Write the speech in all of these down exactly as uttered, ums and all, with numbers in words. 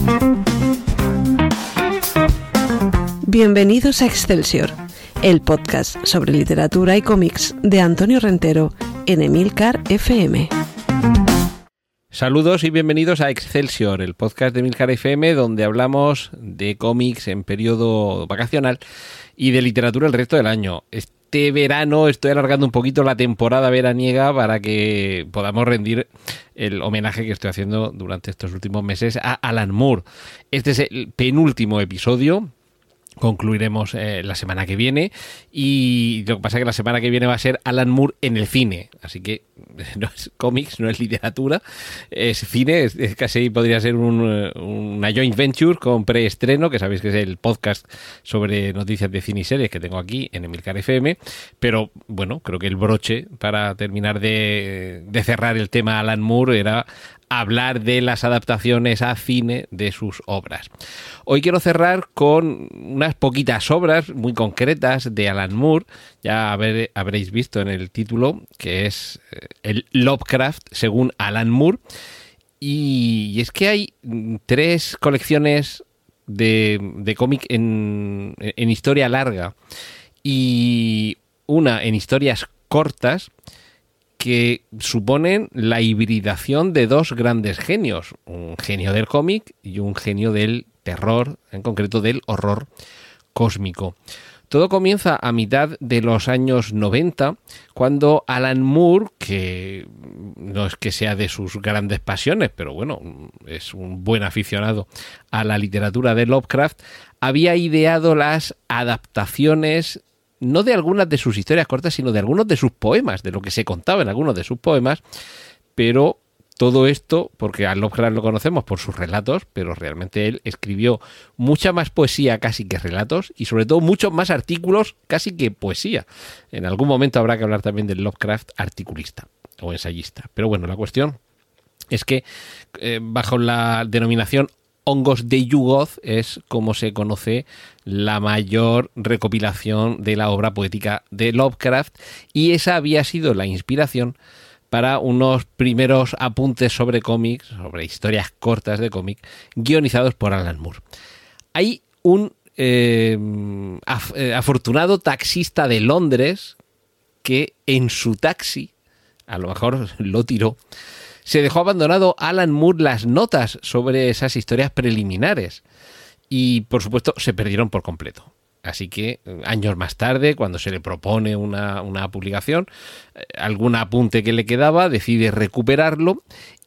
Bienvenidos a Excelsior, el podcast sobre literatura y cómics de Antonio Rentero en Emilcar F M. Saludos y bienvenidos a Excelsior, el podcast de Emilcar F M, donde hablamos de cómics en periodo vacacional y de literatura el resto del año. Este verano estoy alargando un poquito la temporada veraniega para que podamos rendir el homenaje que estoy haciendo durante estos últimos meses a Alan Moore. Este es el penúltimo episodio. Concluiremos eh, la semana que viene, y lo que pasa es que la semana que viene va a ser Alan Moore en el cine, así que no es cómics, no es literatura, es cine, es, es casi podría ser un, una joint venture con preestreno, que sabéis que es el podcast sobre noticias de cine y series que tengo aquí en Emilcar F M, pero bueno, creo que el broche para terminar de, de cerrar el tema Alan Moore era hablar de las adaptaciones a cine de sus obras. Hoy quiero cerrar con unas poquitas obras muy concretas de Alan Moore. Ya haber, habréis visto en el título que es el Lovecraft según Alan Moore. Y, y es que hay tres colecciones de, de cómic en, en historia larga y una en historias cortas, que suponen la hibridación de dos grandes genios, un genio del cómic y un genio del terror, en concreto del horror cósmico. Todo comienza a mitad de los años noventa, cuando Alan Moore, que no es que sea de sus grandes pasiones, pero bueno, es un buen aficionado a la literatura de Lovecraft, había ideado las adaptaciones no de algunas de sus historias cortas, sino de algunos de sus poemas, de lo que se contaba en algunos de sus poemas, pero todo esto, porque a Lovecraft lo conocemos por sus relatos, pero realmente él escribió mucha más poesía casi que relatos, y sobre todo muchos más artículos casi que poesía. En algún momento habrá que hablar también del Lovecraft articulista o ensayista. Pero bueno, la cuestión es que eh, bajo la denominación Hongos de Yuggoth es como se conoce la mayor recopilación de la obra poética de Lovecraft, y esa había sido la inspiración para unos primeros apuntes sobre cómics, sobre historias cortas de cómic, guionizados por Alan Moore. Hay un eh, af- eh, afortunado taxista de Londres que en su taxi, a lo mejor lo tiró, se dejó abandonado Alan Moore las notas sobre esas historias preliminares y, por supuesto, se perdieron por completo. Así que, años más tarde, cuando se le propone una, una publicación, algún apunte que le quedaba, decide recuperarlo,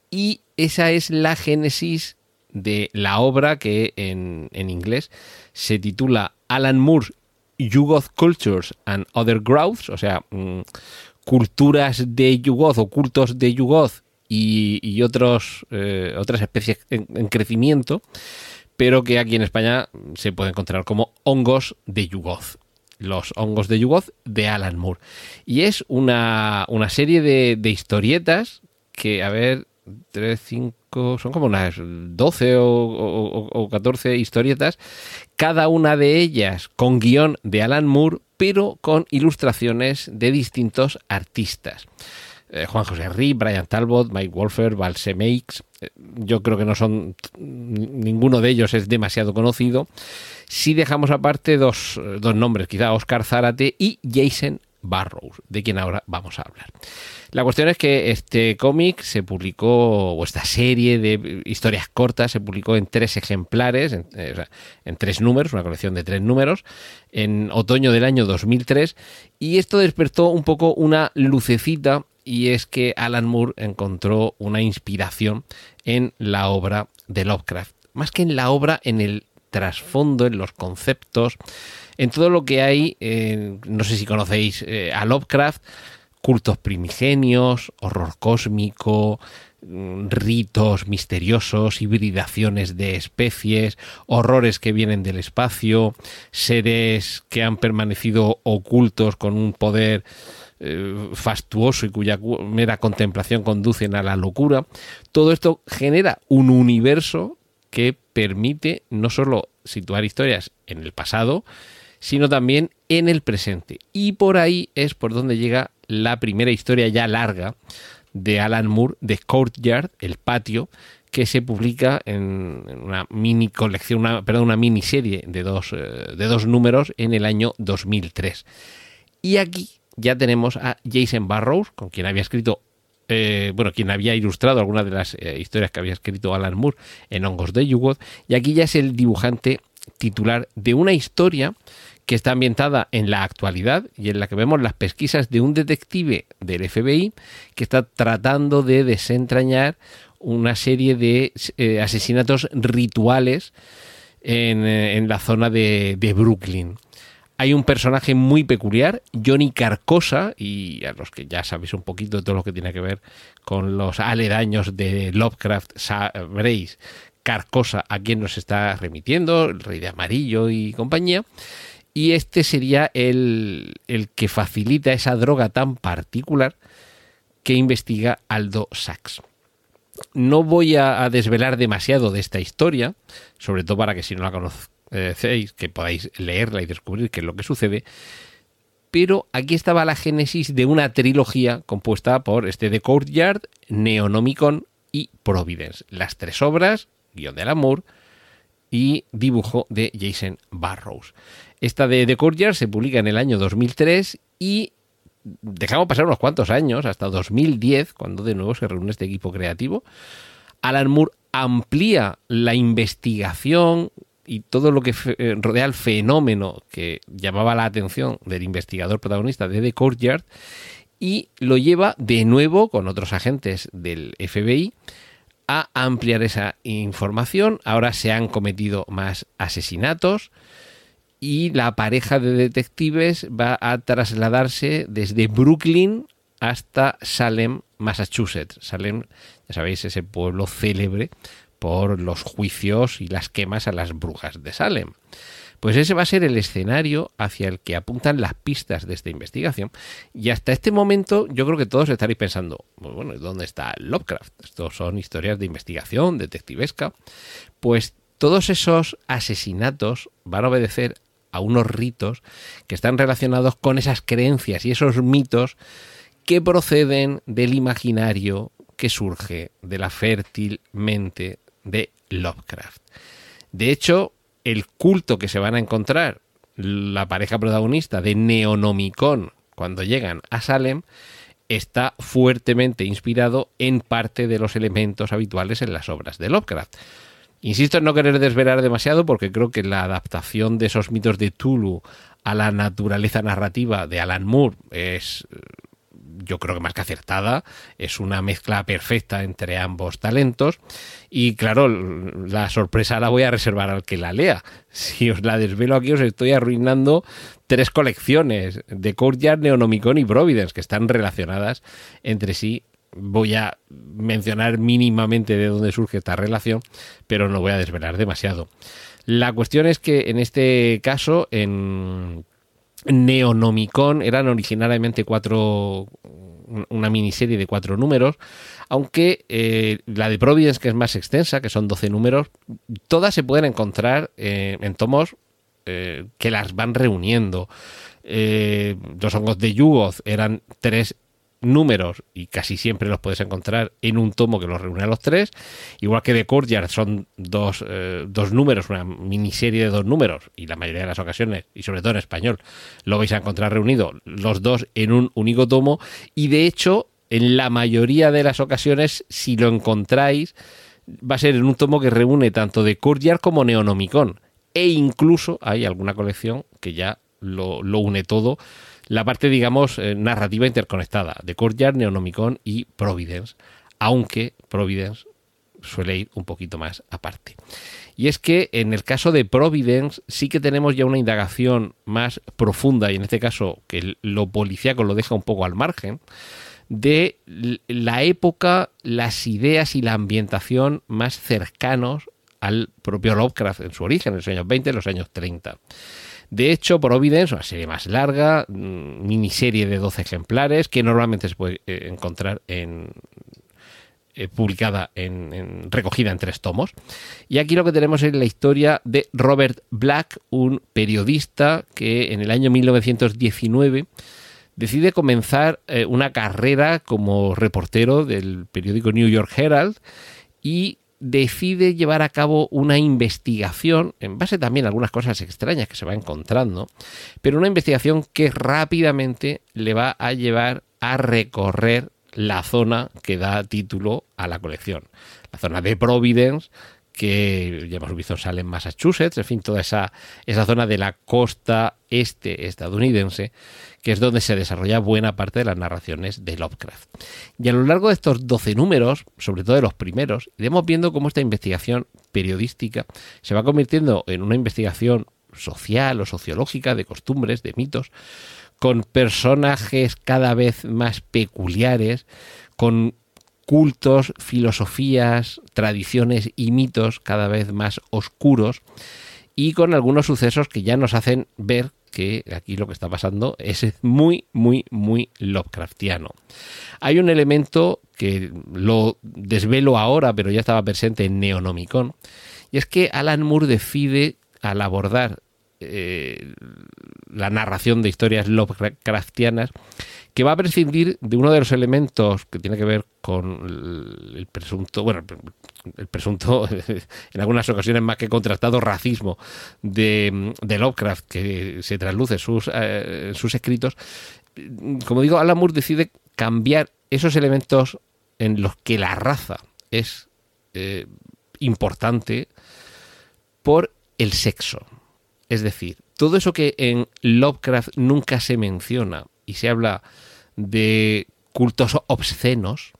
y esa es la génesis de la obra que en, en inglés se titula Alan Moore's Yuggoth Cultures and Other Growths, o sea, mmm, culturas de Yuggoth o cultos de Yuggoth y, y otros, eh, otras especies en, en crecimiento, pero que aquí en España se puede encontrar como hongos de Yuggoth. Los hongos de Yuggoth de Alan Moore. Y es una, una serie de, de historietas que, a ver, tres, cinco, son como unas doce o, o, o catorce historietas, cada una de ellas con guión de Alan Moore, pero con ilustraciones de distintos artistas. Eh, Juan José Rey, Brian Talbot, Mike Wolfer, Val Semeix. Eh, yo creo que no son, ninguno de ellos es demasiado conocido. Si dejamos aparte dos, dos nombres, quizá Oscar Zárate y Jason Burrows, de quien ahora vamos a hablar. La cuestión es que este cómic se publicó, o esta serie de historias cortas se publicó en tres ejemplares, en, eh, o sea, en tres números, una colección de tres números, en otoño del año dos mil tres, y esto despertó un poco una lucecita, y es que Alan Moore encontró una inspiración en la obra de Lovecraft, más que en la obra, en el trasfondo, en los conceptos, en todo lo que hay. Eh, no sé si conocéis eh, a Lovecraft, cultos primigenios, horror cósmico, ritos misteriosos, hibridaciones de especies, horrores que vienen del espacio, seres que han permanecido ocultos con un poder eh, fastuoso y cuya mera contemplación conducen a la locura. Todo esto genera un universo que permite no solo situar historias en el pasado, sino también en el presente. Y por ahí es por donde llega la primera historia ya larga de Alan Moore, The Courtyard, el patio, que se publica en, en una mini colección, una, perdón, una miniserie de dos, eh, de dos números en el año dos mil tres. Y aquí ya tenemos a Jason Burrows, con quien había escrito, eh, bueno, quien había ilustrado algunas de las eh, historias que había escrito Alan Moore en Hongos de Yugoth, y aquí ya es el dibujante titular de una historia que está ambientada en la actualidad y en la que vemos las pesquisas de un detective del F B I que está tratando de desentrañar una serie de eh, asesinatos rituales en, en la zona de, de Brooklyn. Hay un personaje muy peculiar, Johnny Carcosa, y a los que ya sabéis un poquito de todo lo que tiene que ver con los aledaños de Lovecraft, sabréis Carcosa a quién nos está remitiendo, el Rey de Amarillo y compañía. Y este sería el, el que facilita esa droga tan particular que investiga Aldo Sachs. No voy a, a desvelar demasiado de esta historia, sobre todo para que si no la conocéis, que podáis leerla y descubrir qué es lo que sucede, pero aquí estaba la génesis de una trilogía compuesta por este The Courtyard, Neonomicon y Providence. Las tres obras, guión de Alan Moore y dibujo de Jason Burrows. Esta de The Courtyard se publica en el año dos mil tres y dejamos pasar unos cuantos años, hasta dos mil diez, cuando de nuevo se reúne este equipo creativo. Alan Moore amplía la investigación y todo lo que rodea al fenómeno que llamaba la atención del investigador protagonista de The Courtyard y lo lleva de nuevo con otros agentes del F B I a ampliar esa información. Ahora se han cometido más asesinatos y la pareja de detectives va a trasladarse desde Brooklyn hasta Salem, Massachusetts. Salem, ya sabéis, ese pueblo célebre por los juicios y las quemas a las brujas de Salem. Pues ese va a ser el escenario hacia el que apuntan las pistas de esta investigación. Y hasta este momento yo creo que todos estaréis pensando, bueno, ¿dónde está Lovecraft? Estos son historias de investigación, detectivesca. Pues todos esos asesinatos van a obedecer a unos ritos que están relacionados con esas creencias y esos mitos que proceden del imaginario que surge de la fértil mente de Lovecraft. De hecho, el culto que se van a encontrar la pareja protagonista de Neonomicon cuando llegan a Salem está fuertemente inspirado en parte de los elementos habituales en las obras de Lovecraft. Insisto en no querer desvelar demasiado porque creo que la adaptación de esos mitos de Cthulhu a la naturaleza narrativa de Alan Moore es, yo creo que más que acertada, es una mezcla perfecta entre ambos talentos y claro, la sorpresa la voy a reservar al que la lea. Si os la desvelo aquí os estoy arruinando tres colecciones de Courtyard, Neonomicon y Providence que están relacionadas entre sí. Voy a mencionar mínimamente de dónde surge esta relación, pero no voy a desvelar demasiado. La cuestión es que en este caso, en Neonomicon eran originariamente cuatro, una miniserie de cuatro números, aunque eh, la de Providence, que es más extensa, que son doce números, todas se pueden encontrar eh, en tomos eh, que las van reuniendo. Eh, los Hongos de Yugoth eran tres números y casi siempre los puedes encontrar en un tomo que los reúne a los tres, igual que The Courtyard son dos, eh, dos números, una miniserie de dos números y la mayoría de las ocasiones, y sobre todo en español, lo vais a encontrar reunido los dos en un único tomo y de hecho en la mayoría de las ocasiones si lo encontráis va a ser en un tomo que reúne tanto The Courtyard como Neonomicon e incluso hay alguna colección que ya lo, lo une todo. La parte, digamos, eh, narrativa interconectada de Courtyard, Neonomicon y Providence, aunque Providence suele ir un poquito más aparte. Y es que en el caso de Providence sí que tenemos ya una indagación más profunda, y en este caso que lo policíaco lo deja un poco al margen, de la época, las ideas y la ambientación más cercanos al propio Lovecraft en su origen, en los años veinte, en los años treinta. De hecho, Providence, una serie más larga, miniserie de doce ejemplares, que normalmente se puede eh, encontrar en, eh, publicada, en, en, recogida en tres tomos. Y aquí lo que tenemos es la historia de Robert Black, un periodista que en el año mil novecientos diecinueve decide comenzar eh, una carrera como reportero del periódico New York Herald y decide llevar a cabo una investigación, en base también a algunas cosas extrañas que se va encontrando, pero una investigación que rápidamente le va a llevar a recorrer la zona que da título a la colección, la zona de Providence, que ya hemos visto sale en Massachusetts, en fin, toda esa, esa zona de la costa este estadounidense, que es donde se desarrolla buena parte de las narraciones de Lovecraft. Y a lo largo de estos doce números, sobre todo de los primeros, iremos viendo cómo esta investigación periodística se va convirtiendo en una investigación social o sociológica de costumbres, de mitos, con personajes cada vez más peculiares, con cultos, filosofías, tradiciones y mitos cada vez más oscuros, y con algunos sucesos que ya nos hacen ver que aquí lo que está pasando es muy, muy, muy Lovecraftiano. Hay un elemento que lo desvelo ahora, pero ya estaba presente en Neonomicon, y es que Alan Moore decide, al abordar eh, la narración de historias Lovecraftianas, que va a prescindir de uno de los elementos que tiene que ver con el, el presunto, bueno, el presunto, en algunas ocasiones más que contrastado, racismo de, de Lovecraft, que se trasluce en sus, eh, sus escritos. Como digo, Alan Moore decide cambiar esos elementos en los que la raza es eh, importante por el sexo. Es decir, todo eso que en Lovecraft nunca se menciona y se habla de cultos obscenos,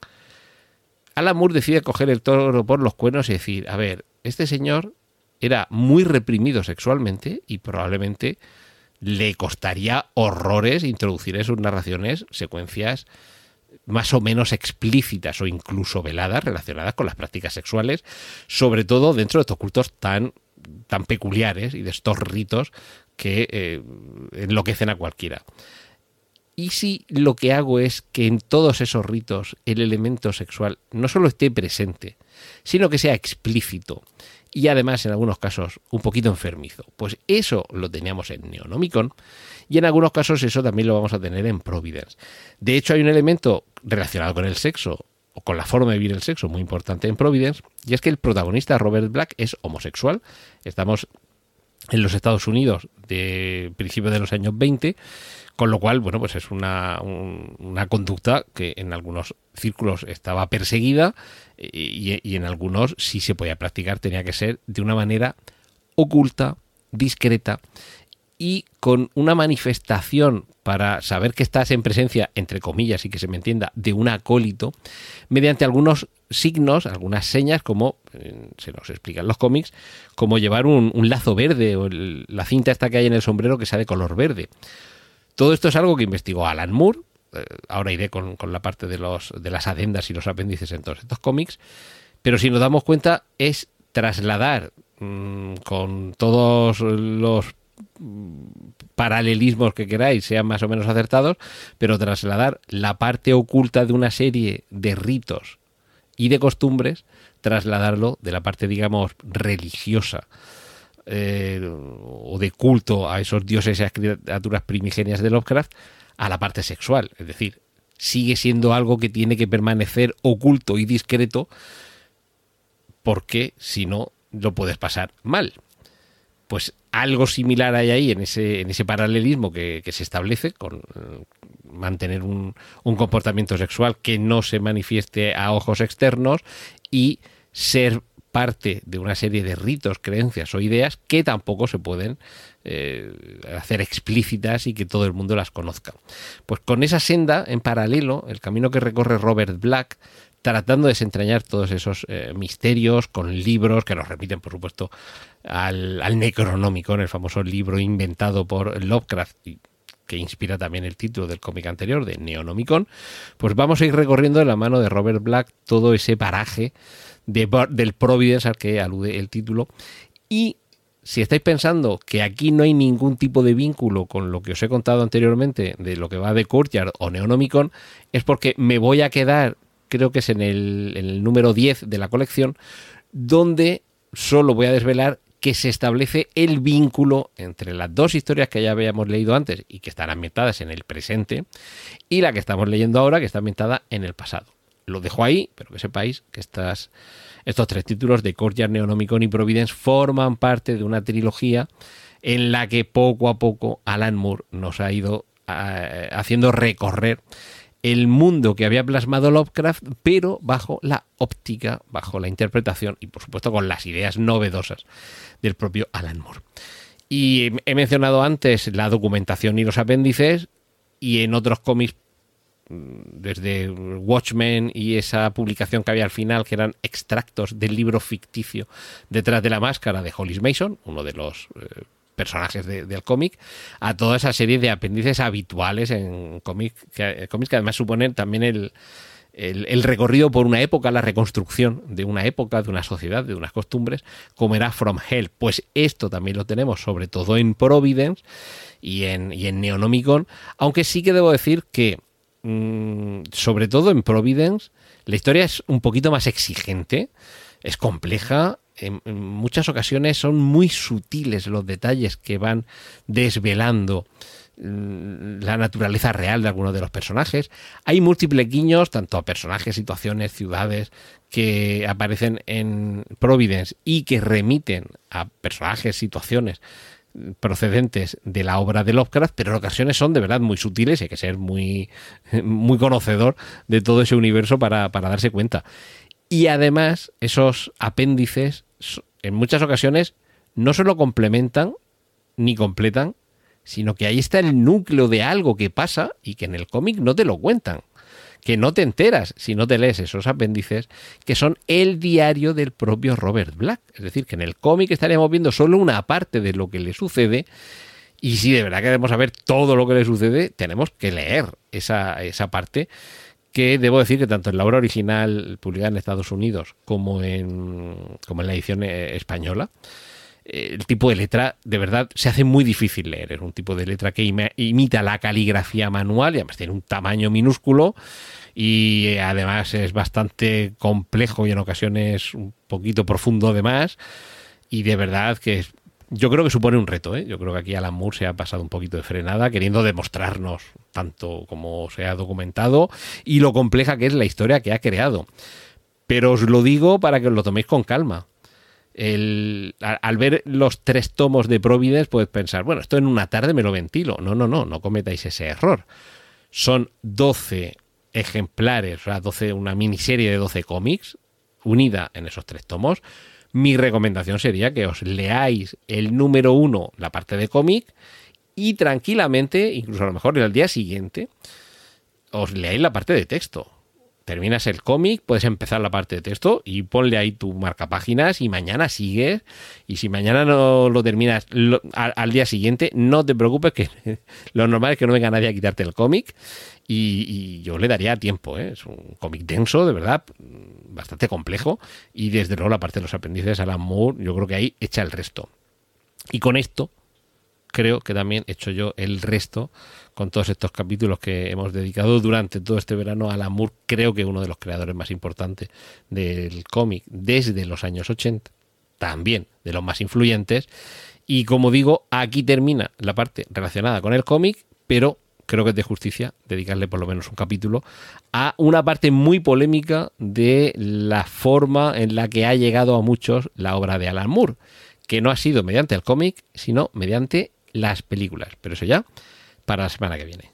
Alan Moore decide coger el toro por los cuernos y decir, a ver, este señor era muy reprimido sexualmente y probablemente le costaría horrores introducir en sus narraciones secuencias más o menos explícitas o incluso veladas relacionadas con las prácticas sexuales, sobre todo dentro de estos cultos tan, tan peculiares y de estos ritos que eh, enloquecen a cualquiera. ¿Y si lo que hago es que en todos esos ritos el elemento sexual no solo esté presente, sino que sea explícito y además en algunos casos un poquito enfermizo? Pues eso lo teníamos en Neonomicon y en algunos casos eso también lo vamos a tener en Providence. De hecho, hay un elemento relacionado con el sexo o con la forma de vivir el sexo muy importante en Providence, y es que el protagonista Robert Black es homosexual. Estamos en los Estados Unidos de principios de los años veinte, con lo cual, bueno, pues es una, un, una conducta que en algunos círculos estaba perseguida y, y en algunos, si se podía practicar, tenía que ser de una manera oculta, discreta y con una manifestación para saber que estás en presencia, entre comillas, y que se me entienda, de un acólito, mediante algunos signos, algunas señas, como eh, se nos explica en los cómics, como llevar un, un lazo verde o el, la cinta esta que hay en el sombrero que sea de color verde. Todo esto es algo que investigó Alan Moore. Eh, ahora iré con, con la parte de, los, de las adendas y los apéndices en todos estos cómics, pero si nos damos cuenta es trasladar mmm, con todos los paralelismos que queráis, sean más o menos acertados, pero trasladar la parte oculta de una serie de ritos y de costumbres, trasladarlo de la parte, digamos, religiosa eh, o de culto a esos dioses y a criaturas primigenias de Lovecraft a la parte sexual. Es decir, sigue siendo algo que tiene que permanecer oculto y discreto, porque si no lo puedes pasar mal. Pues algo similar hay ahí en ese, en ese paralelismo que, que se establece con eh, mantener un, un comportamiento sexual que no se manifieste a ojos externos y ser parte de una serie de ritos, creencias o ideas que tampoco se pueden eh, hacer explícitas y que todo el mundo las conozca. Pues con esa senda, en paralelo, el camino que recorre Robert Black, tratando de desentrañar todos esos eh, misterios con libros que nos remiten, por supuesto, al, al Necronomicon, el famoso libro inventado por Lovecraft y que inspira también el título del cómic anterior, de Neonomicon. Pues vamos a ir recorriendo de la mano de Robert Black todo ese paraje de, del Providence al que alude el título. Y si estáis pensando que aquí no hay ningún tipo de vínculo con lo que os he contado anteriormente de lo que va de Courtyard o Neonomicon, es porque me voy a quedar, creo que es en el, en el número diez de la colección, donde solo voy a desvelar que se establece el vínculo entre las dos historias que ya habíamos leído antes y que están ambientadas en el presente y la que estamos leyendo ahora, que está ambientada en el pasado. Lo dejo ahí, pero que sepáis que estas, estos tres títulos de Courtyard, Neonomicon y Providence forman parte de una trilogía en la que poco a poco Alan Moore nos ha ido uh, haciendo recorrer el mundo que había plasmado Lovecraft, pero bajo la óptica, bajo la interpretación y por supuesto con las ideas novedosas del propio Alan Moore. Y he mencionado antes la documentación y los apéndices, y en otros cómics, desde Watchmen y esa publicación que había al final, que eran extractos del libro ficticio Detrás de la Máscara de Hollis Mason, uno de los eh, personajes de, del cómic, a toda esa serie de apéndices habituales en cómics que, cómics que además suponen también el, el, el recorrido por una época, la reconstrucción de una época, de una sociedad, de unas costumbres, como era From Hell. Pues esto también lo tenemos sobre todo en Providence y en, y en Neonomicon, aunque sí que debo decir que mmm, sobre todo en Providence la historia es un poquito más exigente, es compleja. En muchas ocasiones son muy sutiles los detalles que van desvelando la naturaleza real de algunos de los personajes. Hay múltiples guiños, tanto a personajes, situaciones, ciudades, que aparecen en Providence y que remiten a personajes, situaciones procedentes de la obra de Lovecraft, pero en ocasiones son de verdad muy sutiles y hay que ser muy, muy conocedor de todo ese universo para, para darse cuenta. Y además, esos apéndices en muchas ocasiones no solo complementan ni completan, sino que ahí está el núcleo de algo que pasa y que en el cómic no te lo cuentan, que no te enteras si no te lees esos apéndices, que son el diario del propio Robert Black. Es decir, que en el cómic estaríamos viendo solo una parte de lo que le sucede, y si de verdad queremos saber todo lo que le sucede, tenemos que leer esa, esa parte, que debo decir que tanto en la obra original publicada en Estados Unidos como en, como en la edición española, el tipo de letra de verdad se hace muy difícil leer. Es un tipo de letra que imita la caligrafía manual y además tiene un tamaño minúsculo y además es bastante complejo y en ocasiones un poquito profundo de más, y de verdad que es, yo creo que supone un reto, ¿eh? Yo creo que aquí Alan Moore se ha pasado un poquito de frenada queriendo demostrarnos tanto como se ha documentado y lo compleja que es la historia que ha creado. Pero os lo digo para que os lo toméis con calma. El, al ver los tres tomos de Providence puedes pensar, bueno, esto en una tarde me lo ventilo. No, no, no, no cometáis ese error. Son doce ejemplares, o sea, doce, una miniserie de doce cómics unida en esos tres tomos. Mi recomendación sería que os leáis el número uno, la parte de cómic, y tranquilamente, incluso a lo mejor el día siguiente, os leáis la parte de texto. Terminas el cómic, puedes empezar la parte de texto y ponle ahí tu marcapáginas y mañana sigues. Y si mañana no lo terminas lo, al, al día siguiente, no te preocupes, que lo normal es que no venga nadie a quitarte el cómic. Y, y yo le daría tiempo, ¿eh? Es un cómic denso, de verdad, bastante complejo. Y desde luego la parte de los apéndices, Alan Moore, yo creo que ahí echa el resto. Y con esto creo que también he hecho yo el resto con todos estos capítulos que hemos dedicado durante todo este verano a Alan Moore. Creo que uno de los creadores más importantes del cómic desde los años ochenta, también de los más influyentes. Y como digo, aquí termina la parte relacionada con el cómic, pero creo que es de justicia dedicarle por lo menos un capítulo a una parte muy polémica de la forma en la que ha llegado a muchos la obra de Alan Moore, que no ha sido mediante el cómic, sino mediante las películas. Pero eso ya para la semana que viene.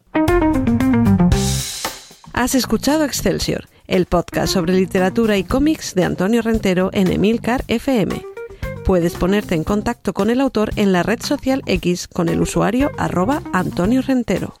Has escuchado Excelsior, el podcast sobre literatura y cómics de Antonio Rentero en Emilcar F M. Puedes ponerte en contacto con el autor en la red social X con el usuario arroba Antonio Rentero.